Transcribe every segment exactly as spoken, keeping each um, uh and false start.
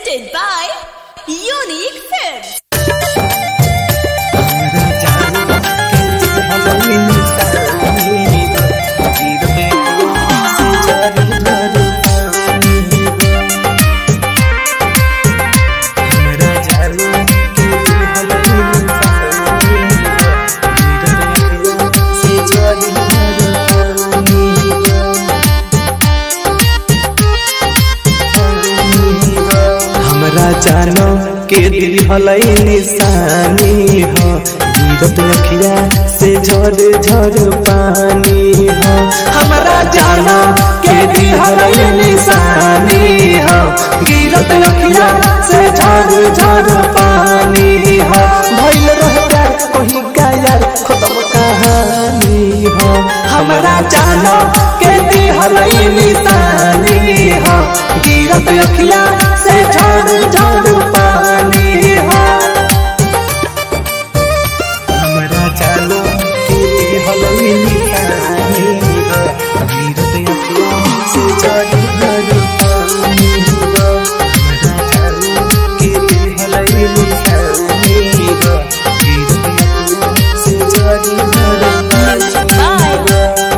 presented by Unique Films. जानो के दिल हलई निशानी हो गिरत अखिया से झर झर पानी हो। हमारा जानो के दिल हलई निशानी हो गिरत अखिया से झर झर पानी हो। भइल रहता कहीं का यार खत्म कहानी हो। हमारा जानो के दिल हलई निशानी हो गिरत अखिया से झर झर पानी हो। हमरा जानो के हलई निशानी हो गिरत अखिया से झर झर पानी हो। हमरा जानो के हलई निशानी हो गिरत अखिया से झर झर पानी हो।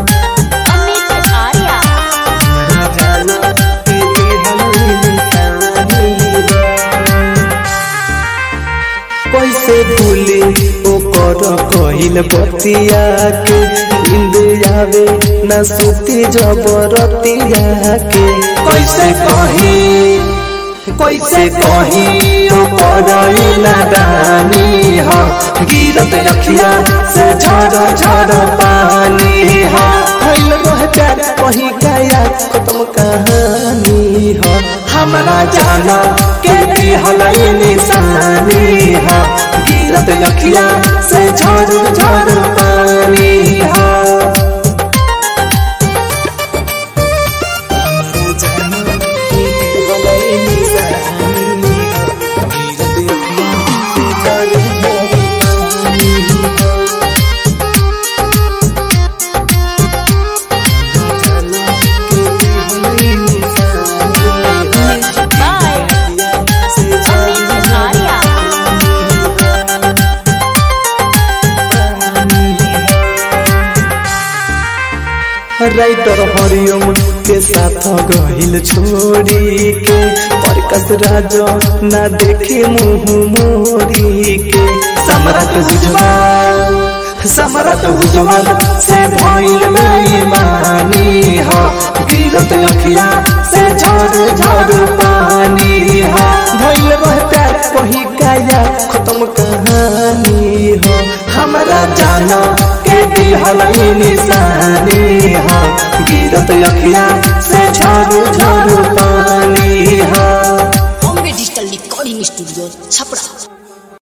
कैसे भूले ओकर कहिल बतिया के नींद आवे न सुती जबरतिया के। कैसे कही कैसे कही ओकर नादानी हो गिरत अखिया से झर झर पानी हो। भइल रहता कहीं का खत्म कहानी हो। हमरा जाना के हलई निशानी हो गिरत अखिया से झर झर पानी हो। हमरा जाना के हलई निशानी हो गिरत अखिया से झर झर पानी हो। राइटर हरिओम के साथ गहिल छोड़ी के प्रकाश राज ना देखे मुँह मोरी के। सम्राट उज्जवल सम्राट उज्जवल से भइल बेईमानी हो गिरत अखिया से झर झर पानी हो। भइल रहता कहीं का खत्म कहानी हो। हमरा जानो के दिल हलई निशानी हो गिरत अखिया से झर झर पानी हो। Bombay digital recording studio Chhapra.